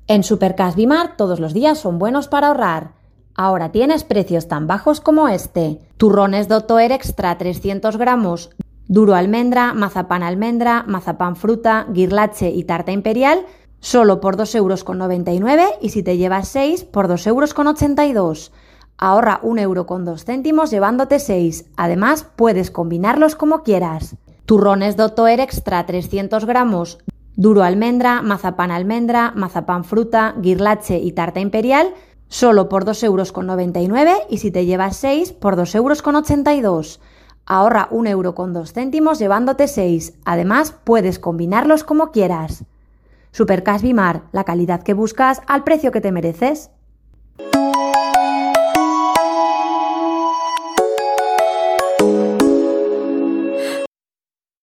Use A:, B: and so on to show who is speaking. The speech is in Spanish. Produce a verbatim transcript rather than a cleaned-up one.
A: En Supercash Bimart todos los días son buenos para ahorrar. Ahora tienes precios tan bajos como este. Turrones Dottoer Extra trescientos gramos, duro almendra, mazapán almendra, mazapán fruta, guirlache y tarta imperial, solo por dos euros con noventa y nueve y si te llevas seis por dos euros con ochenta y dos. Ahorra un euro con dos céntimos llevándote seis. Además, puedes combinarlos como quieras. Turrones Dottoer Extra trescientos gramos, duro almendra, mazapán almendra, mazapán fruta, guirlache y tarta imperial, solo por dos euros con noventa y nueve y si te llevas seis por dos euros con ochenta y dos. Ahorra un euro con dos céntimos llevándote seis. Además, puedes combinarlos como quieras. Supercash Bimart, la calidad que buscas al precio que te mereces.